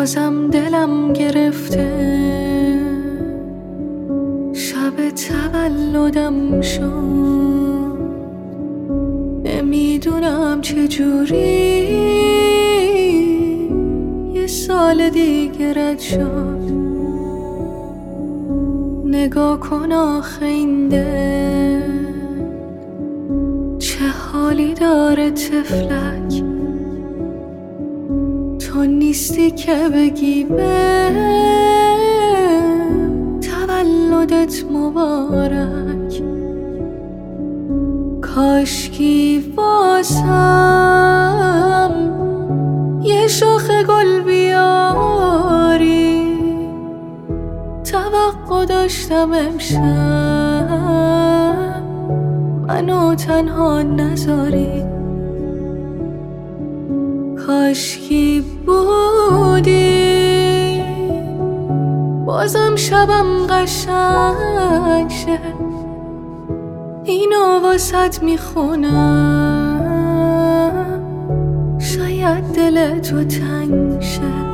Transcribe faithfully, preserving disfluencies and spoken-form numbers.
بازم دلم گرفته، شب تولدم شد، نمیدونم چجوری یه سال دیگه رد شد. نگاه کن آخه این دل چه حالی داره طفلک، تو نیستی که بگی بهم تولدت مبارک. کاشکی واسم یه شاخه گل بیاری، توقع داشتم امشب منو تنها نذاری. کاشکی بودی بازم شبم قشنگ شه، اینو واسط میخونم شاید دل تو تنگ شه.